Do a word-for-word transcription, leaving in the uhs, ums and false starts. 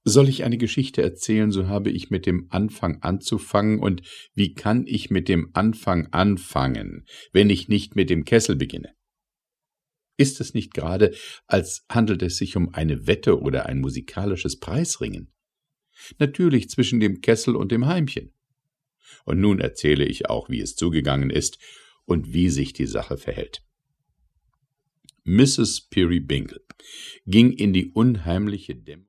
Soll ich eine Geschichte erzählen, so habe ich mit dem Anfang anzufangen, und wie kann ich mit dem Anfang anfangen, wenn ich nicht mit dem Kessel beginne? Ist es nicht gerade, als handelt es sich um eine Wette oder ein musikalisches Preisringen? Natürlich zwischen dem Kessel und dem Heimchen. Und nun erzähle ich auch, wie es zugegangen ist und wie sich die Sache verhält. Misses Peerybingle ging in die unheimliche Dämmerung